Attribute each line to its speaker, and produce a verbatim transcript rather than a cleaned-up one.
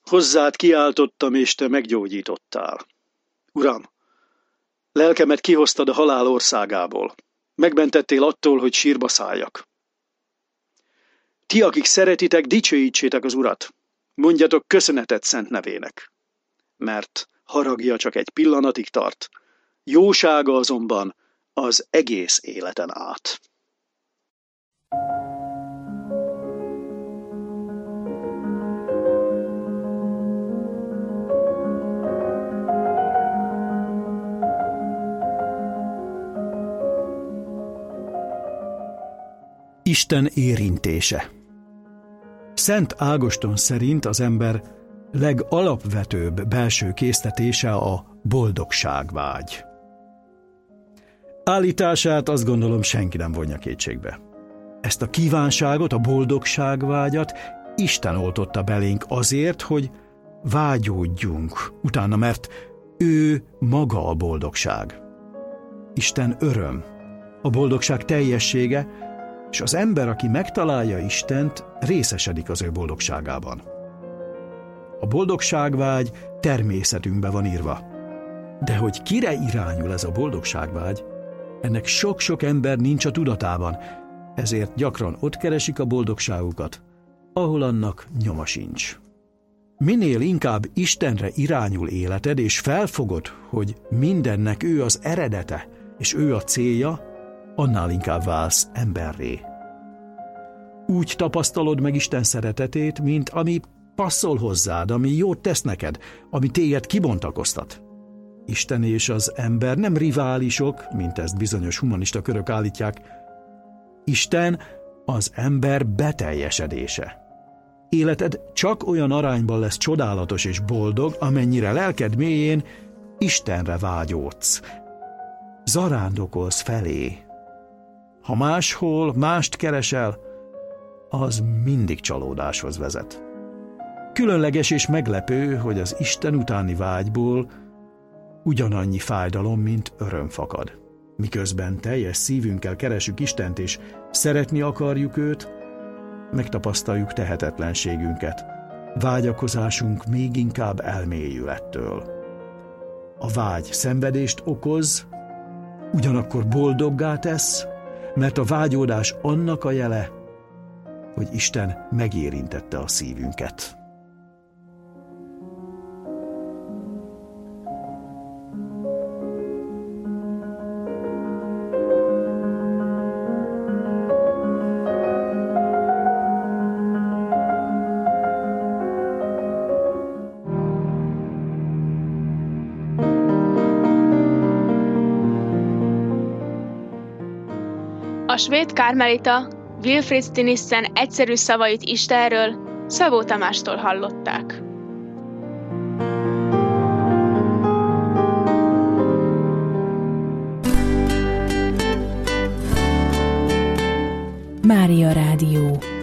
Speaker 1: Hozzád kiáltottam, és te meggyógyítottál. Uram, lelkemet kihoztad a halál országából. Megmentettél attól, hogy sírba szálljak. Ti, akik szeretitek, dicsőítsétek az Urat. Mondjatok köszönetet szent nevének. Mert haragja csak egy pillanatig tart, jósága azonban az egész életen át.
Speaker 2: Isten érintése. Szent Ágoston szerint az ember legalapvetőbb belső késztetése a boldogságvágy. Állítását azt gondolom senki nem vonja kétségbe. Ezt a kívánságot, a boldogságvágyat Isten oltotta belénk azért, hogy vágyódjunk utána, mert ő maga a boldogság. Isten öröm, a boldogság teljessége, és az ember, aki megtalálja Istent, részesedik az ő boldogságában. A boldogságvágy természetünkbe van írva. De hogy kire irányul ez a boldogságvágy, ennek sok-sok ember nincs a tudatában, ezért gyakran ott keresik a boldogságukat, ahol annak nyoma sincs. Minél inkább Istenre irányul életed, és felfogod, hogy mindennek ő az eredete, és ő a célja, annál inkább válsz emberré. Úgy tapasztalod meg Isten szeretetét, mint ami passzol hozzád, ami jót tesz neked, ami téged kibontakoztat. Isten és az ember nem riválisok, mint ezt bizonyos humanista körök állítják. Isten az ember beteljesedése. Életed csak olyan arányban lesz csodálatos és boldog, amennyire lelked mélyén Istenre vágyódsz. Zarándokolsz felé. Ha máshol mást keresel, az mindig csalódáshoz vezet. Különleges és meglepő, hogy az Isten utáni vágyból ugyanannyi fájdalom, mint öröm fakad. Miközben teljes szívünkkel keresünk Istent, és szeretni akarjuk őt, megtapasztaljuk tehetetlenségünket. Vágyakozásunk még inkább elmélyül ettől. A vágy szenvedést okoz, ugyanakkor boldoggá tesz, mert a vágyódás annak a jele, hogy Isten megérintette a szívünket.
Speaker 3: A svéd kármelita Wilfrid Stinissen egyszerű szavait Istenről Szabó Tamástól hallották.
Speaker 4: Mária Rádió.